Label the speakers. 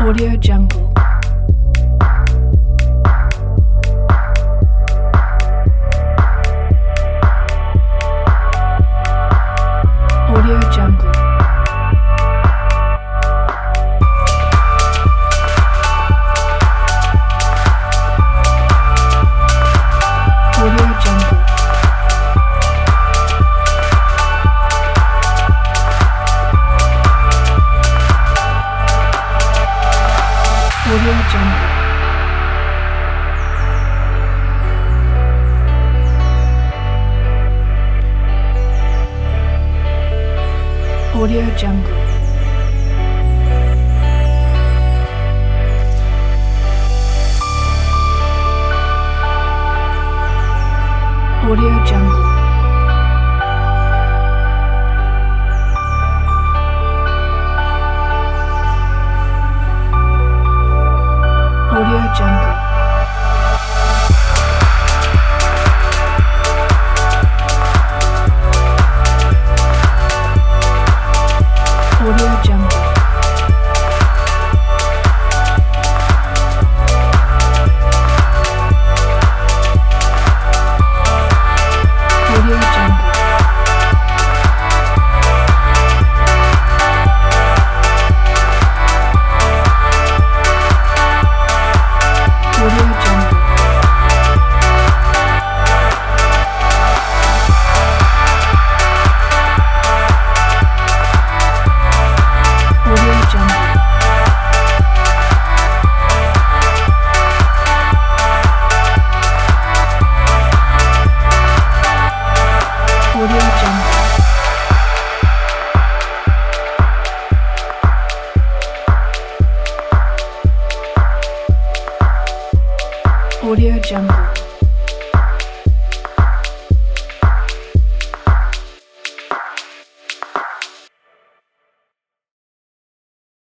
Speaker 1: Audio Jungle. Audio Jungle. Audio Jungle. Audio Jungle. Audio Jungle. Audio Jungle. Audio Jungle. Audio Jungle. Audio Jungle. Audio Jungle. Audio Jungle. Audio Jungle. Audio Jungle.